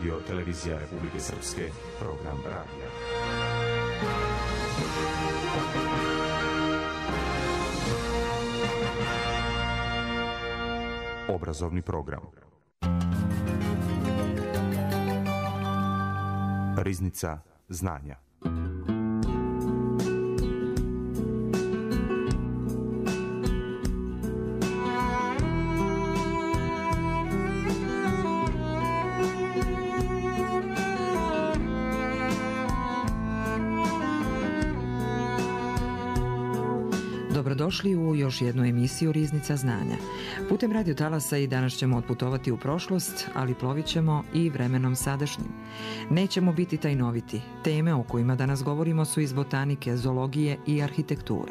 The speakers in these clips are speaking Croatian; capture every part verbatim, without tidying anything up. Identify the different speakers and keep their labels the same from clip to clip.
Speaker 1: Radio Televizija Republike Srpske, program radija. Obrazovni program. Riznica znanja.
Speaker 2: Dobrodošli u još jednu emisiju Riznica znanja. Putem radio talasa i danas ćemo otputovati u prošlost, ali plovit ćemo i vremenom sadašnjim. Nećemo biti tajnoviti. Teme o kojima danas govorimo su iz botanike, zoologije i arhitekture.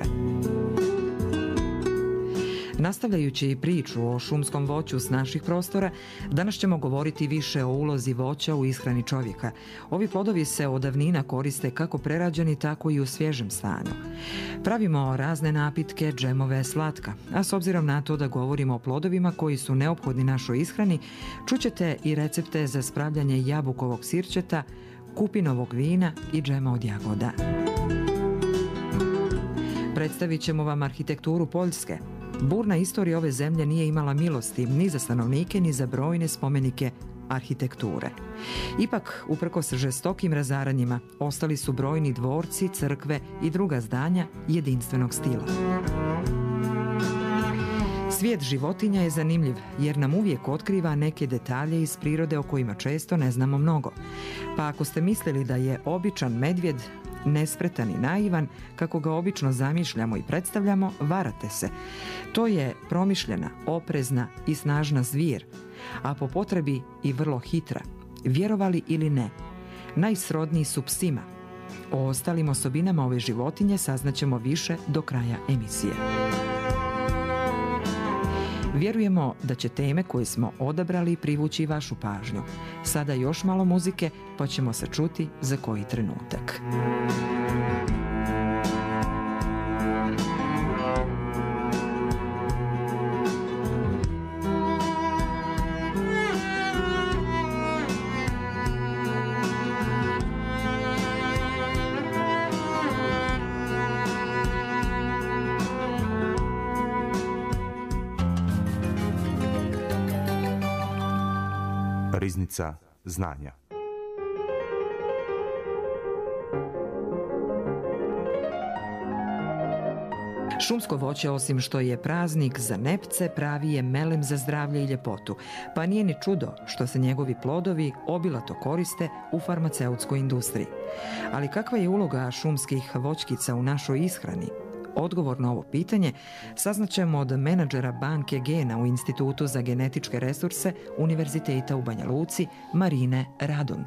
Speaker 2: Nastavljajući priču o šumskom voću s naših prostora, danas ćemo govoriti više o ulozi voća u ishrani čovjeka. Ovi plodovi se od davnina koriste kako prerađeni, tako i u svježem stanju. Pravimo razne napitke, džemove, slatka, a s obzirom na to da govorimo o plodovima koji su neophodni našoj ishrani, čućete i recepte za spravljanje jabukovog sirćeta, kupinovog vina i džema od jagoda. Predstavit ćemo vam arhitekturu Poljske. Burna istorija ove zemlje nije imala milosti ni za stanovnike, ni za brojne spomenike arhitekture. Ipak, uprkos žestokim razaranjima, ostali su brojni dvorci, crkve i druga zdanja jedinstvenog stila. Svijet životinja je zanimljiv jer nam uvijek otkriva neke detalje iz prirode o kojima često ne znamo mnogo. Pa ako ste mislili da je običan medvjed nespretan i naivan, kako ga obično zamišljamo i predstavljamo, varate se. To je promišljena, oprezna i snažna zvijer, a po potrebi i vrlo hitra. Vjerovali ili ne, najsrodniji su psima. O ostalim osobinama ove životinje saznaćemo više do kraja emisije. Vjerujemo da će teme koje smo odabrali privući vašu pažnju. Sada još malo muzike, pa ćemo se čuti za koji trenutak.
Speaker 1: Riznica znanja.
Speaker 2: Šumsko voće, osim što je praznik za nepce, pravi je melem za zdravlje i ljepotu, pa nije ni čudo što se njegovi plodovi obilato koriste u farmaceutskoj industriji. Ali kakva je uloga šumskih voćkica u našoj ishrani? Odgovor na ovo pitanje saznaćemo od menadžera banke gena u Institutu za genetičke resurse Univerziteta u Banja Luci, Marine Radun.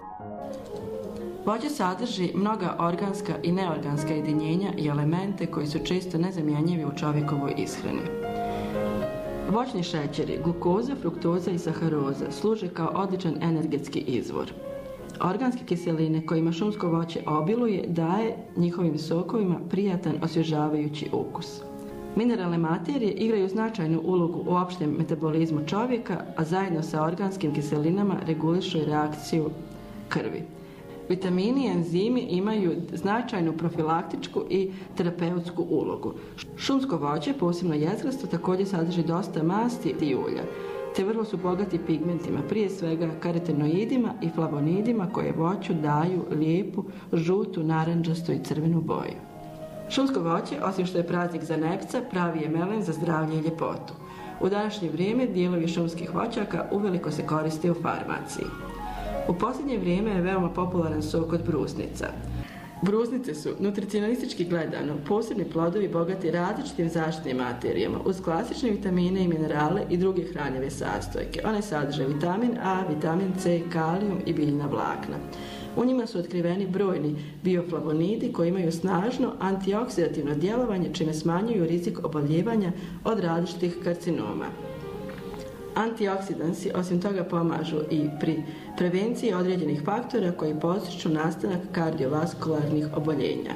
Speaker 3: Voće sadrži mnoga organska i neorganska jedinjenja i elemente koji su često nezamjenjivi u čovjekovoj ishrani. Voćni šećeri, glukoza, fruktoza i saharoza služe kao odličan energetski izvor. Organske kiseline kojima šumsko voće obiluje daje njihovim sokovima prijatan osvježavajući ukus. Mineralne materije igraju značajnu ulogu u opštem metabolizmu čovjeka, a zajedno sa organskim kiselinama regulišu i reakciju krvi. Vitamini i enzimi imaju značajnu profilaktičku i terapeutsku ulogu. Šumsko voće, posebno jezgrasto, također sadrži dosta masti i ulja, te vrlo su bogati pigmentima, prije svega karotenoidima i flavonidima koje voću daju lijepu, žutu, narandžastu i crvenu boju. Šumsko voće, osim što je praznik za nepca, pravi je melem za zdravlje i ljepotu. U današnje vrijeme dijelovi šumskih voćaka uveliko se koriste u farmaciji. U posljednje vrijeme je veoma popularan sok od brusnica. Brusnice su, nutricionalistički gledano, posebni plodovi bogati različitim zaštitnim materijama uz klasične vitamine i minerale i druge hranjive sastojke. One sadrže vitamin A, vitamin C, kalijum i biljna vlakna. U njima su otkriveni brojni bioflavonidi koji imaju snažno antioksidativno djelovanje, čime smanjuju rizik oboljevanja od različitih karcinoma. Antioksidansi osim toga pomažu i pri prevenciji određenih faktora koji podstiču nastanak kardiovaskularnih oboljenja.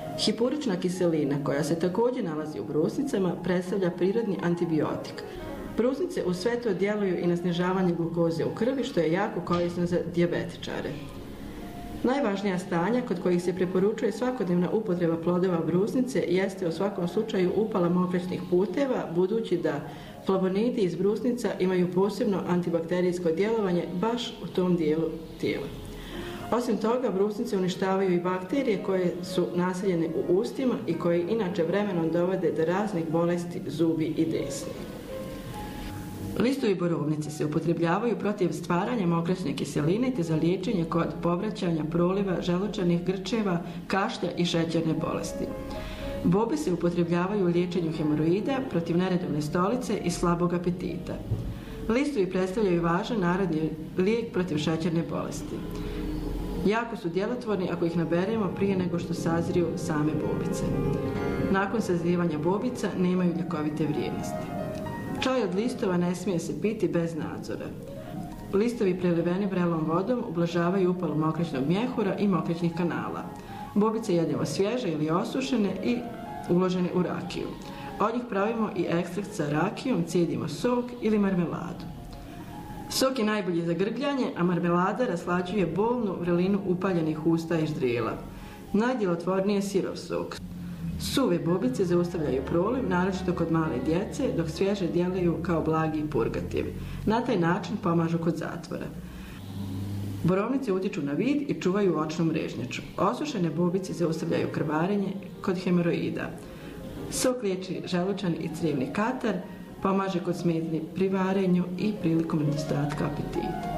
Speaker 3: Hipurična kiselina, koja se također nalazi u brusnicama, predstavlja prirodni antibiotik. Brusnice uz sve to djeluju i na snižavanje glukoze u krvi, što je jako korisno za dijabetičare. Najvažnija stanja kod kojih se preporučuje svakodnevna upotreba plodova brusnice jeste u svakom slučaju upala mokraćnih puteva, budući da flavonidi iz brusnica imaju posebno antibakterijsko djelovanje baš u tom dijelu tijela. Osim toga, brusnice uništavaju i bakterije koje su naseljene u ustima i koje inače vremenom dovode do raznih bolesti zubi i desni. Listovi borovnice se upotrebljavaju protiv stvaranja mokraćne kiseline te za liječenje kod povraćanja proliva, želučanih grčeva, kašlja i šećerne bolesti. Bobe se upotrebljavaju u liječenju hemoroida, protiv neredovne stolice i slabog apetita. Listovi predstavljaju važan narodni lijek protiv šećerne bolesti. Jako su djelotvorni ako ih naberemo prije nego što sazriju same bobice. Nakon sazrijevanja bobica nemaju ljekovite vrijednosti. Čaj od listova ne smije se piti bez nadzora. Listovi preliveni vrelom vodom ublažavaju upalu mokraćnog mjehura i mokraćnih kanala. Bobice jedemo svježe ili osušene i uložene u rakiju. Od njih pravimo i ekstrakt sa rakijom, cijedimo sok ili marmeladu. Sok je najbolji za grgljanje, a marmelada raslađuje bolnu vrelinu upaljenih usta i ždrijela. Najdjelotvorniji je sirov sok. Suve bobice zaustavljaju proliv, naročito kod male djece, dok svježe djeluju kao blagi purgativ. Na taj način pomažu kod zatvora. Borovnice utiču na vid i čuvaju očnu mrežnjaču. Osušene bobice zaustavljaju krvarenje kod hemoroida. Sok liječi želučani i crijevni katar, pomaže kod smetnji pri varenju i prilikom nedostatka apetita.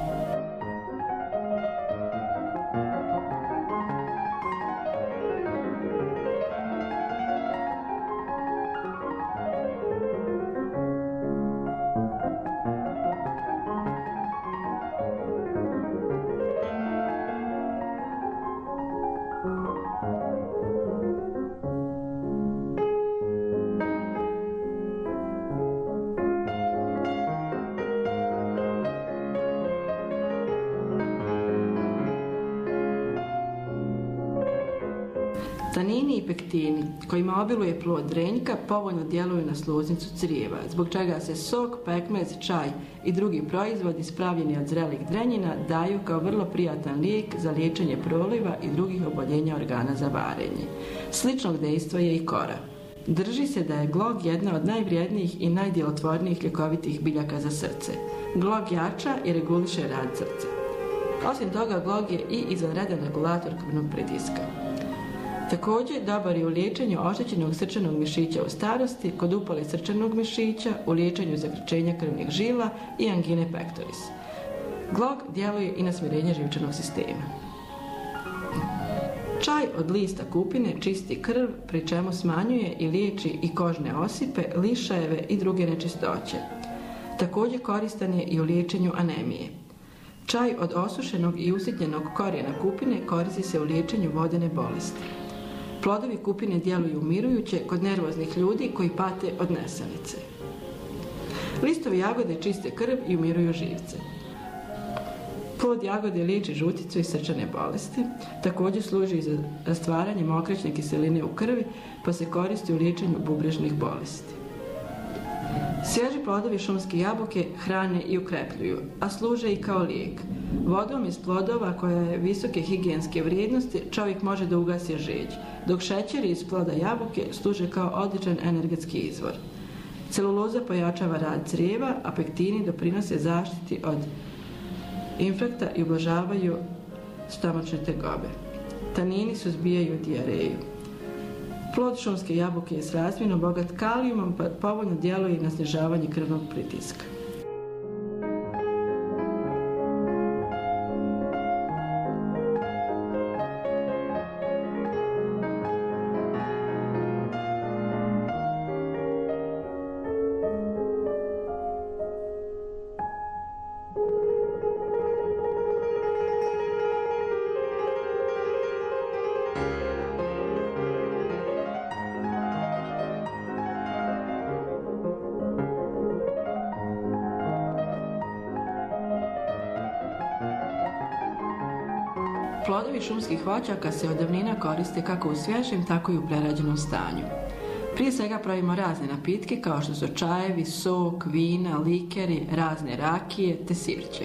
Speaker 3: Tanini i pektini, kojima obiluje plod drenjka, povoljno djeluju na sluznicu crijeva, zbog čega se sok, pekmez, čaj i drugi proizvodi spravljeni od zrelih drenjina daju kao vrlo prijatan lijek za liječenje proliva i drugih oboljenja organa za varenje. Sličnog dejstva je i kora. Drži se da je glog jedna od najvrijednijih i najdjelotvornijih ljekovitih biljaka za srce. Glog jača i reguliše rad srca. Osim toga, glog je i izvanredan regulator krvnog pritiska. Također, dobar je u liječenju oštećenog srčanog mišića u starosti, kod upale srčanog mišića, u liječenju zakrčenja krvnih žila i angine pectoris. Glog djeluje i na smirenje živčanog sistema. Čaj od lista kupine čisti krv, pri čemu smanjuje i liječi i kožne osipe, lišajeve i druge nečistoće. Također koristan je i u liječenju anemije. Čaj od osušenog i usitnjenog korijena kupine koristi se u liječenju vodene bolesti. Plodovi kupine djeluju umirujuće kod nervoznih ljudi koji pate od nesanice. Listovi jagode čiste krv i umiruju živce. Plod jagode liječi žuticu i srčane bolesti, također služi i za rastvaranje mokraćne kiseline u krvi, pa se koristi u liječenju bubrežnih bolesti. Svježi plodovi šumske jabuke hrane i ukrepljuju, a služe i kao lijek. Vodom iz plodova koja je visoke higijenske vrijednosti čovjek može da ugasi žeđ, dok šećeri iz ploda jabuke služe kao odličan energetski izvor. Celuloza pojačava rad crijeva, a pektini doprinose zaštiti od infrakta i ublažavaju stomačne tegobe. Tanini suzbijaju dijareju. Plod šumske jabuke je srazmjerno bogat kalijumom, pa povoljno djeluje i na snižavanje krvnog pritiska. Plodovi šumskih voćaka se od davnina koriste kako u svježem, tako i u prerađenom stanju. Prije svega pravimo razne napitke kao što su čajevi, sok, vina, likeri, razne rakije te sirće.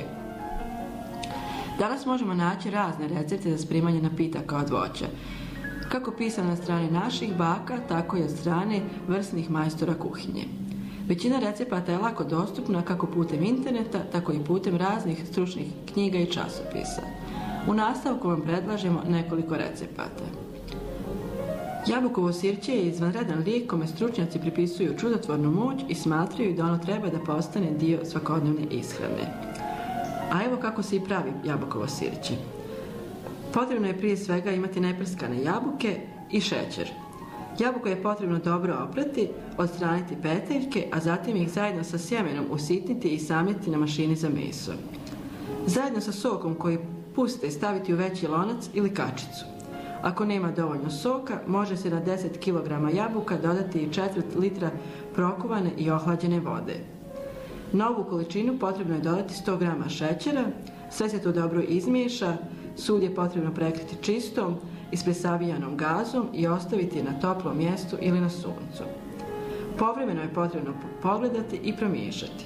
Speaker 3: Danas možemo naći razne recepte za spremanje napitaka od voća, kako pisano na strani naših baka, tako i od strane vrsnih majstora kuhinje. Većina recepata je lako dostupna kako putem interneta, tako i putem raznih stručnih knjiga i časopisa. U nastavku vam predlažemo nekoliko recepata. Jabukovo sirće je izvanredan lijek kome stručnjaci pripisuju čudotvornu moć i smatraju da ono treba da postane dio svakodnevne ishrane. A evo kako se i pravi jabukovo sirće. Potrebno je prije svega imati neprskane jabuke i šećer. Jabuko je potrebno dobro oprati, odstraniti petaljke, a zatim ih zajedno sa sjemenom usitniti i samljeti na mašini za meso. Zajedno sa sokom koji pustite staviti u veći lonac ili kačicu. Ako nema dovoljno soka, može se na deset kilograma jabuka dodati i četvrt litra prokuvane i ohlađene vode. Na ovu količinu potrebno je dodati sto grama šećera, sve se to dobro izmiješa, sud je potrebno prekriti čistom, ispresavijanom gazom i ostaviti na toplom mjestu ili na suncu. Povremeno je potrebno pogledati i promiješati.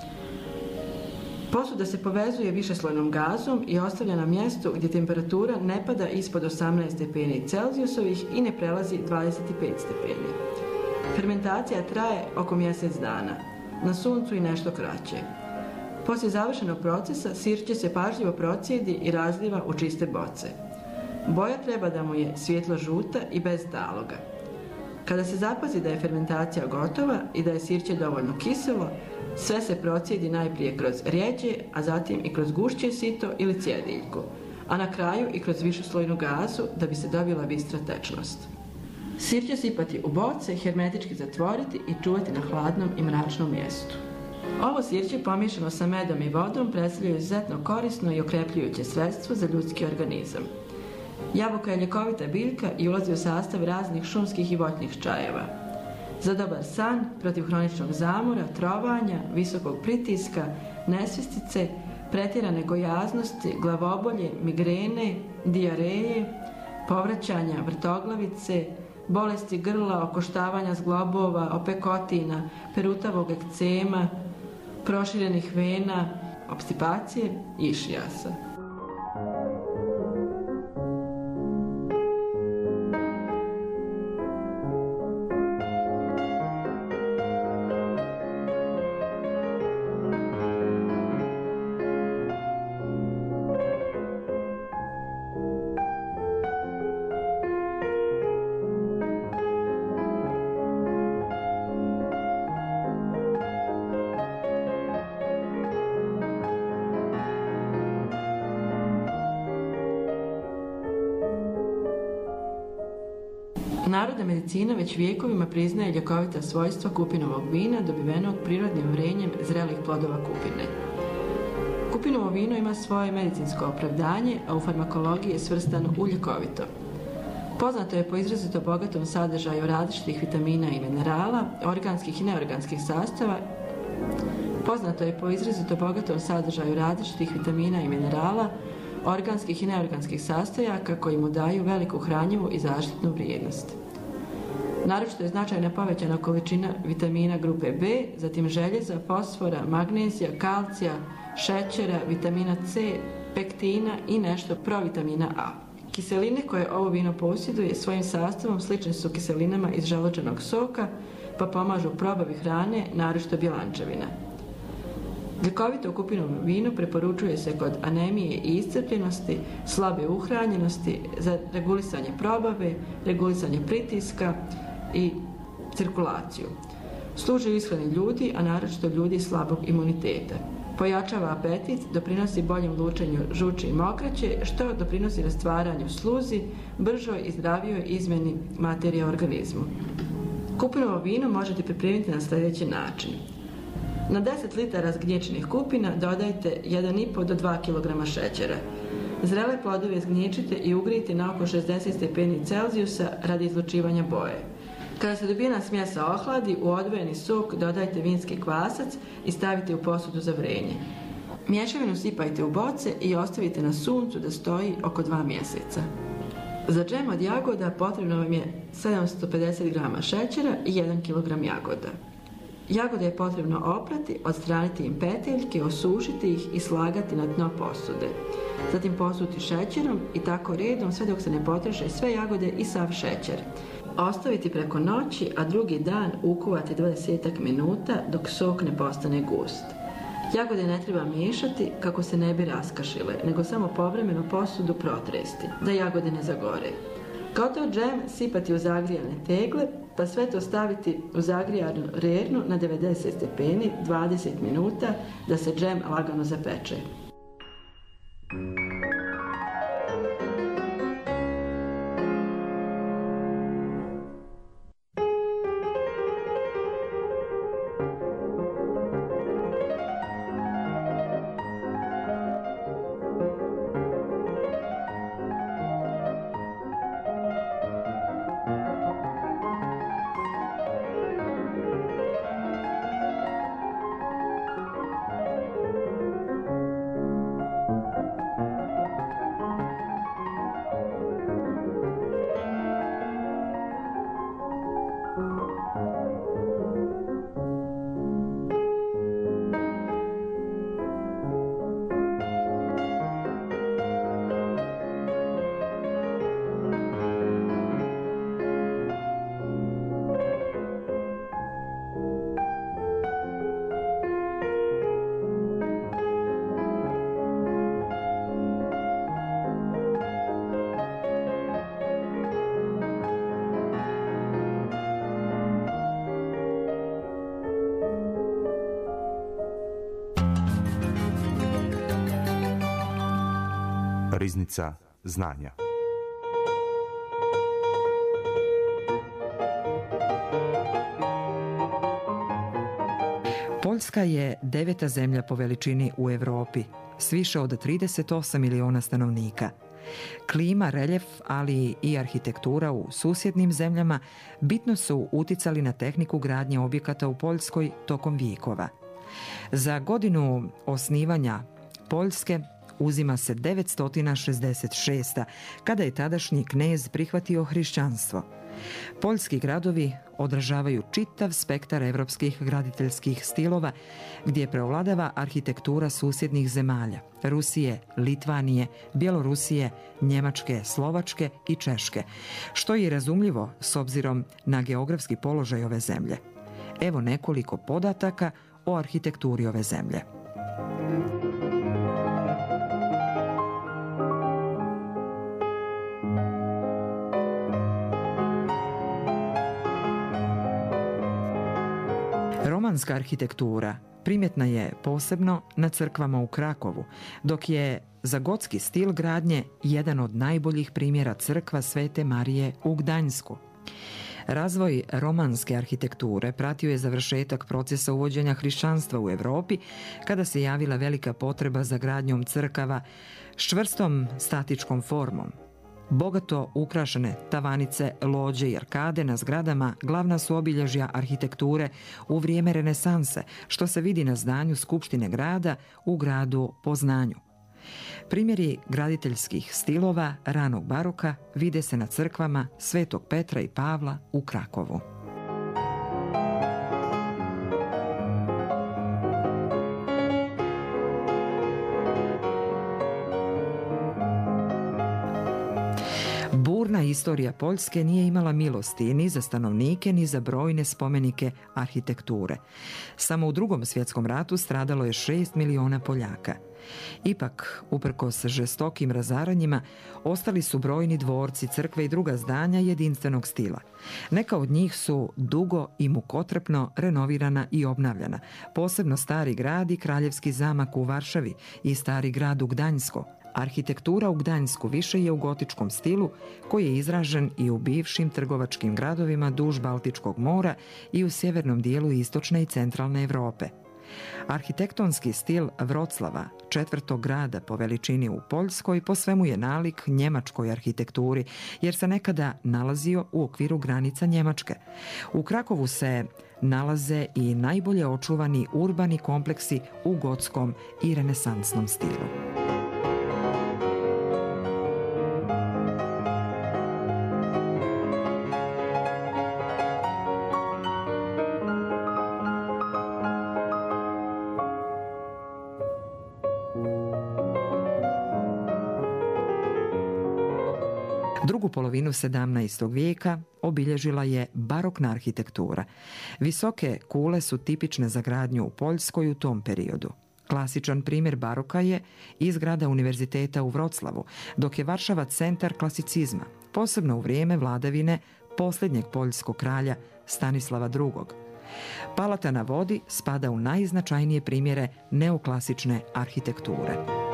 Speaker 3: Posuda se povezuje višeslojnom gazom i ostavlja na mjestu gdje temperatura ne pada ispod osamnaest stepeni Celzijusovih i ne prelazi dvadeset pet stepeni. Fermentacija traje oko mjesec dana, na suncu i nešto kraće. Poslije završenog procesa sirće se pažljivo procijedi i razliva u čiste boce. Boja treba da mu je svjetlo žuta i bez taloga. Kada se zapazi da je fermentacija gotova i da je sirće dovoljno kiselo, sve se procijedi najprije kroz rjeđe, a zatim i kroz gušće sito ili cjediljku, a na kraju i kroz višeslojnu gazu da bi se dobila bistra tečnost. Sirće sipati u boce, hermetički zatvoriti i čuvati na hladnom i mračnom mjestu. Ovo sirće pomiješano sa medom i vodom predstavlja izuzetno korisno i okrepljujuće sredstvo za ljudski organizam. Jabuka je ljekovita biljka i ulazi u sastav raznih šumskih i voćnih čajeva. Za dobar san, protiv hroničnog zamora, trovanja, visokog pritiska, nesvjestice, pretjerane gojaznosti, glavobolje, migrene, dijareje, povraćanja, vrtoglavice, bolesti grla, okoštavanja zglobova, opekotina, perutavog ekcema, proširenih vena, opstipacije i išijasa. Narodna medicina već vijekovima priznaje ljekovita svojstva kupinovog vina dobivenog prirodnim vrenjem zrelih plodova kupine. Kupinovo vino ima svoje medicinsko opravdanje, a u farmakologiji je svrstano u ljekovito. Poznato je po izrazito bogatom sadržaju različitih vitamina i minerala, organskih i neorganskih sastava. Poznato je po izrazito bogatom sadržaju različitih vitamina i minerala, organskih i neorganskih sastojaka koji mu daju veliku hranjivu i zaštitnu vrijednost. Naročito je značajna povećana količina vitamina grupe B, zatim željeza, fosfora, magnezija, kalcija, šećera, vitamina C, pektina i nešto provitamina A. Kiseline koje ovo vino posjeduje svojim sastavom slične su kiselinama iz želučanog soka, pa pomažu probavi hrane, naročito bjelančevina. Ljekovito kupinovo vino preporučuje se kod anemije i iscrpljenosti, slabe uhranjenosti, za regulisanje probave, regulisanje pritiska i cirkulaciju. Služi u ishrani ljudi, a naročito ljudi slabog imuniteta. Pojačava apetit, doprinosi boljem lučenju žuči i mokraće, što doprinosi rastvaranju sluzi, bržoj i zdravijoj izmjeni materije u organizmu. Kupinovo vino možete pripremiti na sljedeći način. Na deset litara zgnječenih kupina dodajte jedan i po do dva kilograma šećera. Zrele plodove zgnječite i ugrijte na oko šezdeset stepeni Celzijusa radi izlučivanja boje. Kada se dobijena smjesa ohladi, u odvojeni sok dodajte vinski kvasac i stavite u posudu za vrenje. Mješavinu sipajte u boce i ostavite na suncu da stoji oko dva mjeseca. Za džem od jagoda potrebno vam je sedamsto pedeset grama šećera i jedan kilogram jagoda. Jagode je potrebno oprati, odstraniti im petaljke, osušiti ih i slagati na dno posude. Zatim posuti šećerom i tako redom sve dok se ne potreše sve jagode i sav šećer. Ostaviti preko noći, a drugi dan ukuvati dvadeset minuta dok sok ne postane gust. Jagode ne treba miješati kako se ne bi raskašile, nego samo povremeno posudu protresti, da jagode ne zagore. Gotov džem sipati u zagrijane tegle, pa sve to staviti u zagrijanu rernu na devedeset stepeni dvadeset minuta da se džem lagano zapeče.
Speaker 1: Riznica znanja.
Speaker 2: Poljska je deveta zemlja po veličini u Europi, s više od trideset osam miliona stanovnika. Klima, reljef, ali i arhitektura u susjednim zemljama bitno su uticali na tehniku gradnje objekata u Poljskoj tokom vijekova. Za godinu osnivanja Poljske uzima se devetsto šezdeset šesta. kada je tadašnji knez prihvatio hrišćanstvo. Poljski gradovi odražavaju čitav spektar evropskih graditeljskih stilova, gdje preovladava arhitektura susjednih zemalja: Rusije, Litvanije, Bjelorusije, Njemačke, Slovačke i Češke, što je razumljivo s obzirom na geografski položaj ove zemlje. Evo nekoliko podataka o arhitekturi ove zemlje. Romanska arhitektura primjetna je posebno na crkvama u Krakovu, dok je za gotski stil gradnje jedan od najboljih primjera crkva Svete Marije u Gdańsku. Razvoj romanske arhitekture pratio je završetak procesa uvođenja hrišćanstva u Europi, kada se javila velika potreba za gradnjom crkava s čvrstom statičkom formom. Bogato ukrašene tavanice, lođe i arkade na zgradama glavna su obilježja arhitekture u vrijeme renesanse, što se vidi na zdanju Skupštine grada u gradu Poznanju. Primjeri graditeljskih stilova ranog baroka vide se na crkvama Svetog Petra i Pavla u Krakovu. Burna istorija Poljske nije imala milosti ni za stanovnike, ni za brojne spomenike arhitekture. Samo u Drugom svjetskom ratu stradalo je šest miliona Poljaka. Ipak, uprkos žestokim razaranjima, ostali su brojni dvorci, crkve i druga zdanja jedinstvenog stila. Neka od njih su dugo i mukotrpno renovirana i obnavljana, posebno Stari grad i Kraljevski zamak u Varšavi i Stari grad u Gdańsku. Arhitektura u Gdańsku više je u gotičkom stilu, koji je izražen i u bivšim trgovačkim gradovima duž Baltičkog mora i u sjevernom dijelu istočne i centralne Europe. Arhitektonski stil Vroclava, četvrtog grada po veličini u Poljskoj, po svemu je nalik njemačkoj arhitekturi, jer se nekada nalazio u okviru granica Njemačke. U Krakovu se nalaze i najbolje očuvani urbani kompleksi u gotskom i renesansnom stilu. Drugu polovinu sedamnaestog vijeka obilježila je barokna arhitektura. Visoke kule su tipične za gradnju u Poljskoj u tom periodu. Klasičan primjer baroka je i zgrada Univerziteta u Vroclavu, dok je Varšava centar klasicizma, posebno u vrijeme vladavine posljednjeg poljskog kralja Stanislava drugog. Palata na vodi spada u najznačajnije primjere neoklasične arhitekture.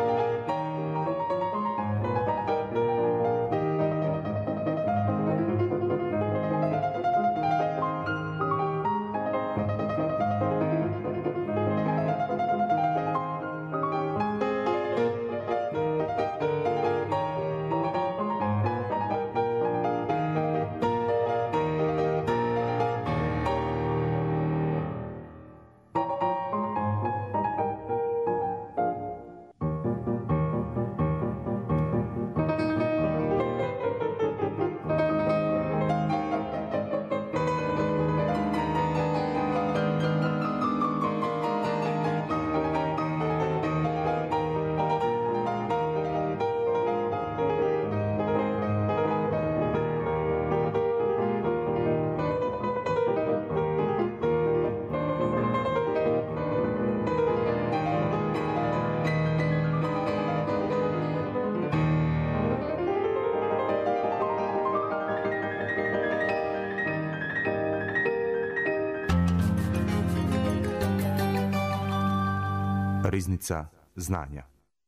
Speaker 1: Riznica znanja.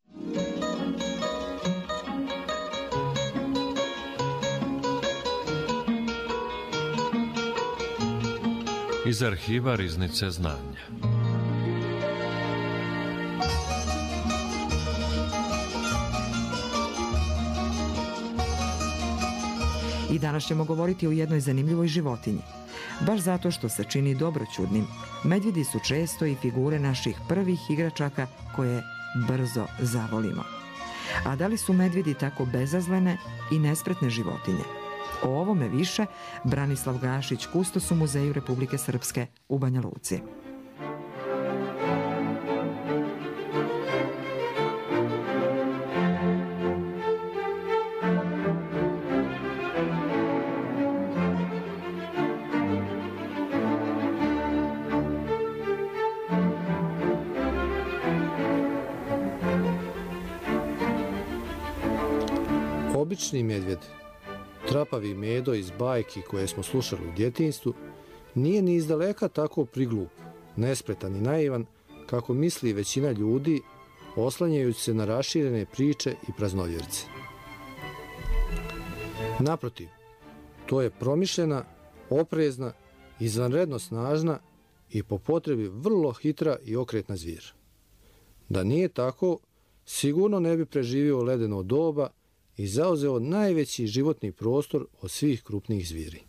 Speaker 4: Iz arhiva Riznice znanja.
Speaker 2: I danas ćemo govoriti o jednoj zanimljivoj životinji. Baš zato što se čini dobroćudnim, medvjedi su često i figure naših prvih igračaka koje brzo zavolimo. A da li su medvjedi tako bezazlene i nespretne životinje? O ovome više Branislav Gašić, kustos u Muzeju Republike Srpske u Banja Luci.
Speaker 5: Obični medvjed, trapavi Medo iz bajki koje smo slušali u djetinjstvu, nije ni izdaleka tako priglup, nespretan i naivan kako misli većina ljudi, oslanjajući se na raširene priče i praznovjerce. Naprotiv, to je promišljena, oprezna, izvanredno snažna i po potrebi vrlo hitra i okretna zvijer. Da nije tako, sigurno ne bi preživio ledeno doba i zauzeo najveći životni prostor od svih krupnih zvijeri.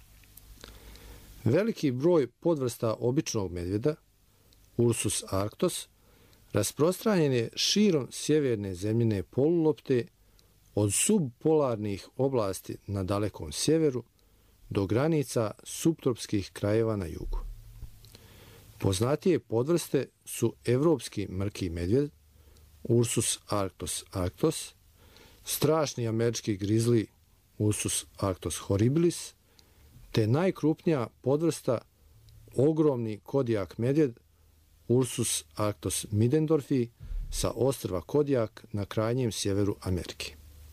Speaker 5: Veliki broj podvrsta običnog medvjeda, Ursus arctos, rasprostranjen je širom sjeverne zemljine polulopte od subpolarnih oblasti na dalekom sjeveru do granica suptropskih krajeva na jugu. Poznatije podvrste su evropski mrki medvjed, Ursus arctos arctos, strašni američki grizli Ursus arctos horribilis, te najkrupnija podvrsta ogromni kodijak medvjed Ursus arctos middendorfi sa ostrva Kodijak na krajnjem sjeveru Amerike.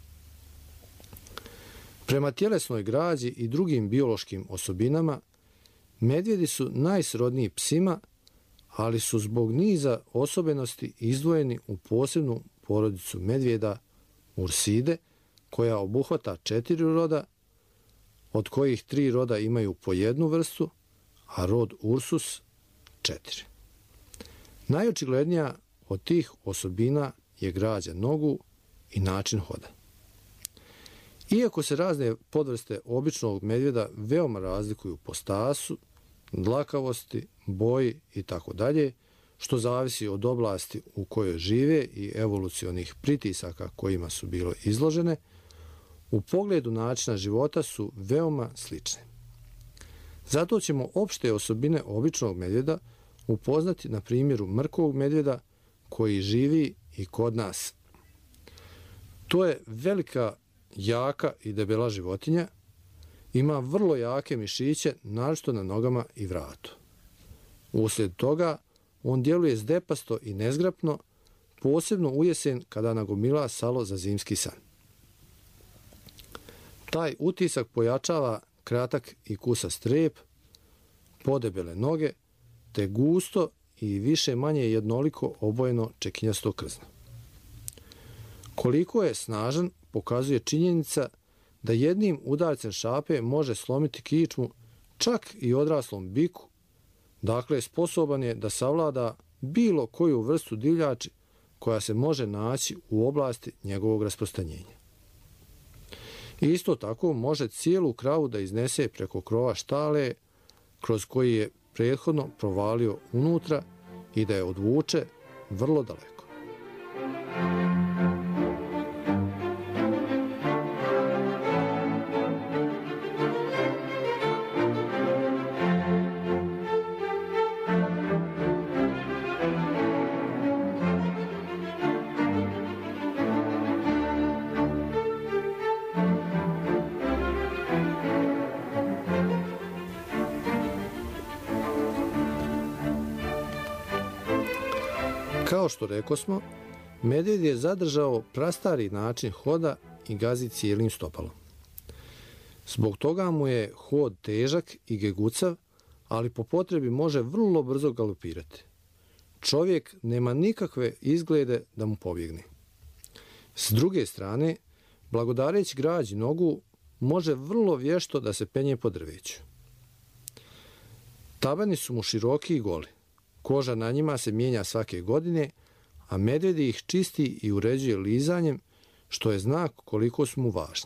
Speaker 5: Prema tjelesnoj građi i drugim biološkim osobinama, medvjedi su najsrodniji psima, ali su zbog niza osobenosti izdvojeni u posebnu porodicu medvjeda Urside, koja obuhvata četiri roda, od kojih tri roda imaju po jednu vrstu, a rod Ursus četiri. Najočiglednija od tih osobina je građa nogu i način hoda. Iako se razne podvrste običnog medvjeda veoma razlikuju po stasu, dlakavosti, boji i tako dalje, što zavisi od oblasti u kojoj žive i evolucionih pritisaka kojima su bilo izložene, u pogledu načina života su veoma slične. Zato ćemo opšte osobine običnog medvjeda upoznati na primjeru mrkog medvjeda koji živi i kod nas. To je velika jaka i debela životinja, ima vrlo jake mišiće, naročito na nogama i vratu. Uslijed toga, on djeluje zdepasto i nezgrapno, posebno u jesen kada nagomila salo za zimski san. Taj utisak pojačava kratak i kusast rep, podebele noge, te gusto i više manje jednoliko obojeno čekinjasto krzno. Koliko je snažan pokazuje činjenica da jednim udarcem šape može slomiti kičmu čak i odraslom biku, dakle sposoban je da savlada bilo koju vrstu divljači koja se može naći u oblasti njegovog rasprostranjenja. Isto tako može cijelu kravu da iznese preko krova štale kroz koji je prethodno provalio unutra i da je odvuče vrlo daleko. Kao što rekosmo, medvjed je zadržao prastari način hoda i gazi cijelim stopalom. Zbog toga mu je hod težak i gegucav, ali po potrebi može vrlo brzo galopirati. Čovjek nema nikakve izglede da mu pobjegne. S druge strane, blagodareći građi nogu, može vrlo vješto da se penje po drveću. Tabani su mu široki i goli. Koža na njima se mijenja svake godine, a medvjed ih čisti i uređuje lizanjem, što je znak koliko su mu važni.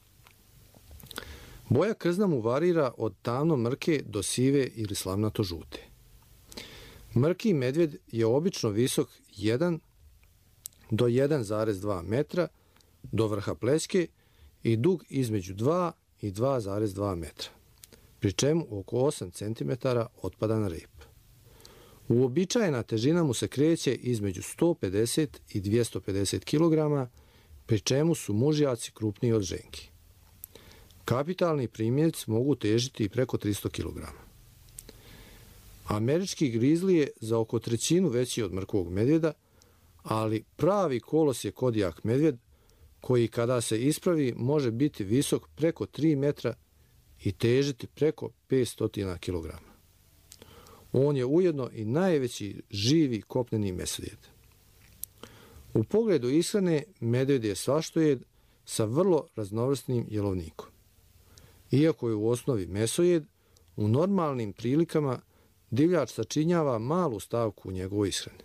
Speaker 5: Boja krzna mu varira od tamno mrke do sive ili slamnato žute. Mrki medvjed je obično visok jedan do jedan zarez dva metra do vrha plećke i dug između dva i dva zarez dva metra, pri čemu oko osam centimetara otpada na rep. Uobičajena težina mu se kreće između sto pedeset i dvjesto pedeset kilograma, pri čemu su mužjaci krupniji od ženki. Kapitalni primjerci mogu težiti i preko tristo kilograma. Američki grizli je za oko trećinu veći od mrkvog medvjeda, ali pravi kolos je kodijak medvjed, koji kada se ispravi može biti visok preko tri metra i težiti preko petsto kilograma. On je ujedno i najveći živi kopneni mesojed. U pogledu ishrane medvjed je svaštojed sa vrlo raznovrsnim jelovnikom. Iako je u osnovi mesojed, u normalnim prilikama divljač sačinjava malu stavku u njegovoj ishrani.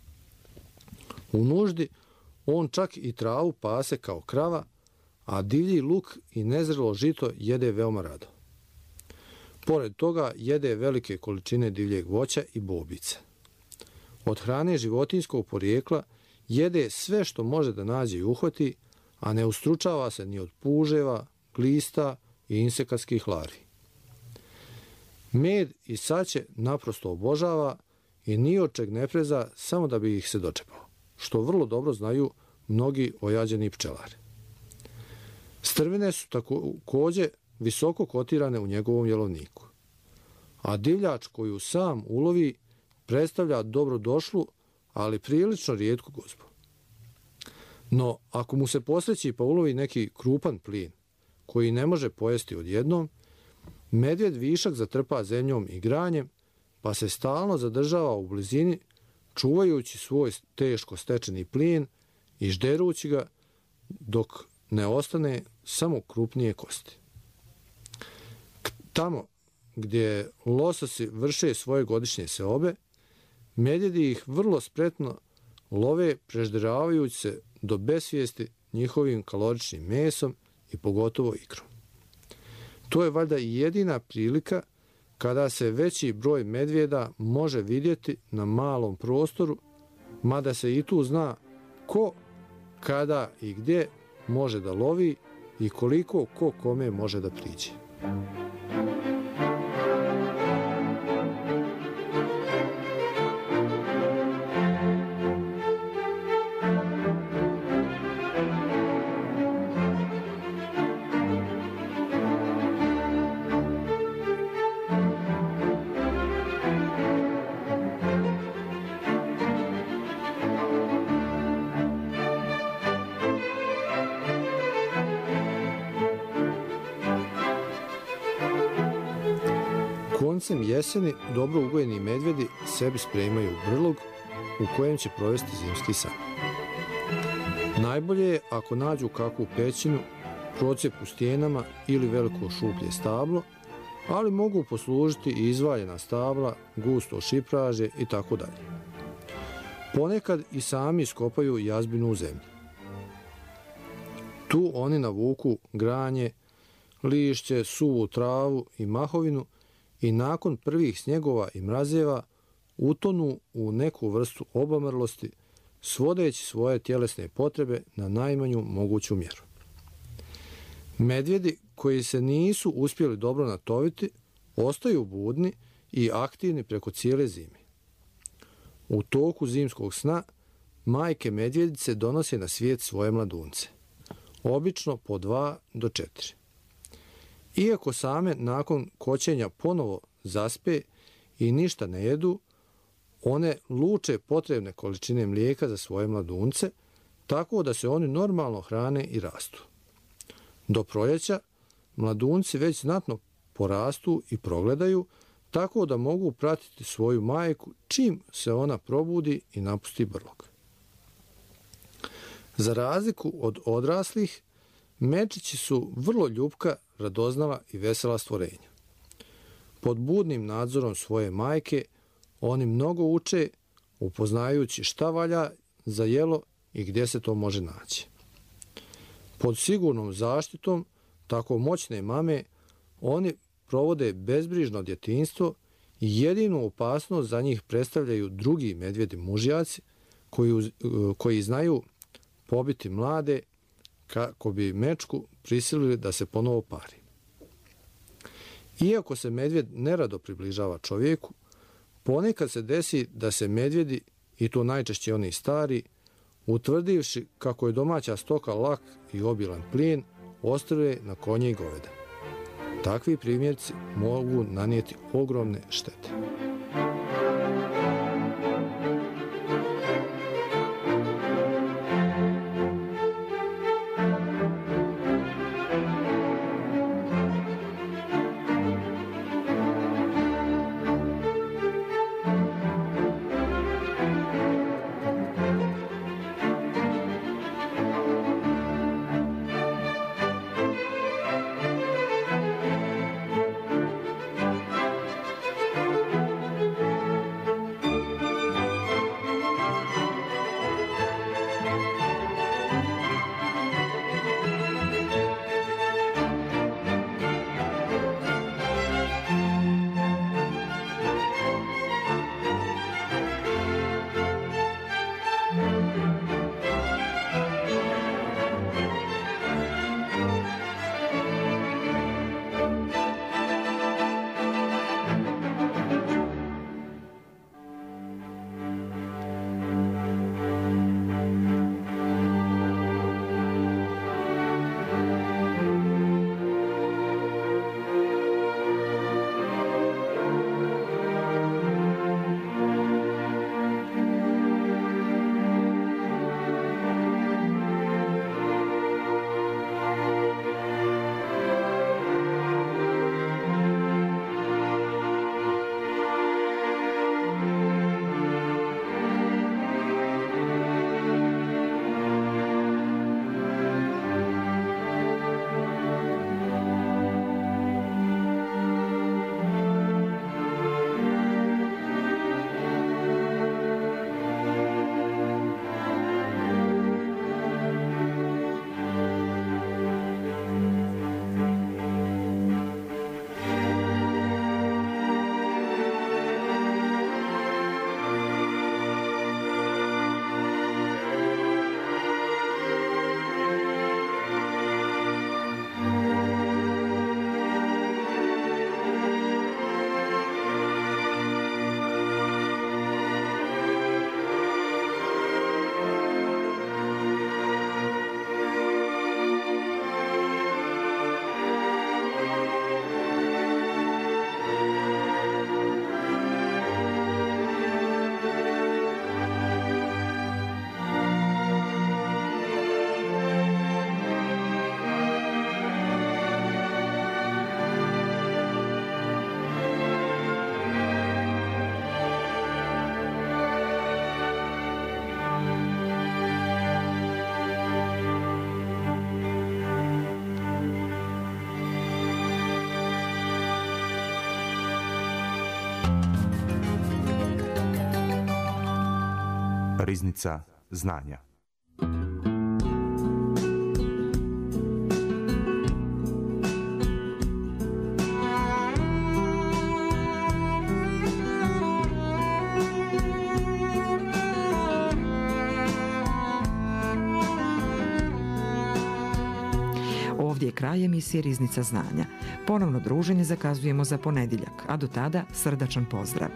Speaker 5: U nuždi on čak i travu pase kao krava, a divlji luk i nezrelo žito jede veoma rado. Pored toga jede velike količine divljeg voća i bobica. Od hrane životinjskog porijekla jede sve što može da nađe i uhvati, a ne ustručava se ni od puževa, glista i insekatskih larvi. Med i saće naprosto obožava i ni od čeg ne preza samo da bi ih se dočepao, što vrlo dobro znaju mnogi ojađeni pčelari. Strvine su također visoko kotirane u njegovom jelovniku, a divljač koju sam ulovi predstavlja dobrodošlu, ali prilično rijetku gozbu. No, ako mu se posreći pa ulovi neki krupan plin, koji ne može pojesti odjednom, medvjed višak zatrpa zemljom i granjem, pa se stalno zadržava u blizini, čuvajući svoj teško stečeni plin i žderući ga dok ne ostane samo krupnije kosti. Tamo gdje lososi vrše svoje godišnje seobe, medvjedi ih vrlo spretno love prežderavajući se do besvijesti njihovim kaloričnim mesom i pogotovo ikrom. To je valjda i jedina prilika kada se veći broj medvjeda može vidjeti na malom prostoru, mada se i tu zna ko, kada i gdje može da lovi i koliko ko kome može da priđe. Koncem jeseni dobro ugojeni medvjedi sebi spremaju brlog u kojem će provesti zimski san. Najbolje je ako nađu kakvu pećinu, procjep u stijenama ili veliko šuplje stablo, ali mogu poslužiti i izvaljena stabla, gusto šipraže i tako dalje. Ponekad i sami iskopaju jazbinu u zemlji. Tu oni navuku granje, lišće, suvu travu i mahovinu i nakon prvih snjegova i mrazeva utonu u neku vrstu obamrlosti, svodeći svoje tjelesne potrebe na najmanju moguću mjeru. Medvjedi koji se nisu uspjeli dobro natoviti ostaju budni i aktivni preko cijele zime. U toku zimskog sna majke medvjedice donose na svijet svoje mladunce, obično po dva do četiri. Iako same nakon koćenja ponovo zaspe i ništa ne jedu, one luče potrebne količine mlijeka za svoje mladunce, tako da se oni normalno hrane i rastu. Do proljeća mladunci već znatno porastu i progledaju, tako da mogu pratiti svoju majku čim se ona probudi i napusti brlog. Za razliku od odraslih, mečići su vrlo ljubka, radoznala i vesela stvorenja. Pod budnim nadzorom svoje majke oni mnogo uče, upoznajući šta valja za jelo i gdje se to može naći. Pod sigurnom zaštitom tako moćne mame oni provode bezbrižno djetinjstvo i jedinu opasnost za njih predstavljaju drugi medvjedi mužjaci koji, koji znaju pobiti mlade kako bi mečku prisilili da se ponovo pari. Iako se medvjed nerado približava čovjeku, ponekad se desi da se medvjedi, i to najčešće oni stari, utvrdivši kako je domaća stoka lak i obilan plijen, ostrve na konje i goveda. Takvi primjerci mogu nanijeti ogromne štete.
Speaker 1: Riznica znanja.
Speaker 2: Ovdje je kraj emisije Riznica znanja. Ponovno druženje zakazujemo za ponedjeljak, a do tada srdačan pozdrav.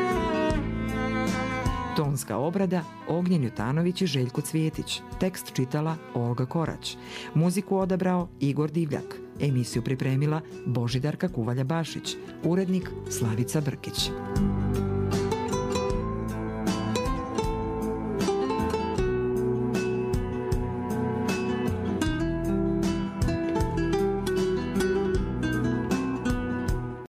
Speaker 2: Tonska obrada Ognjen Jutanović i Željko Cvijetić. Tekst čitala Olga Korać. Muziku odabrao Igor Divljak. Emisiju pripremila Božidarka Kuvalja Bašić. Urednik Slavica Brkić.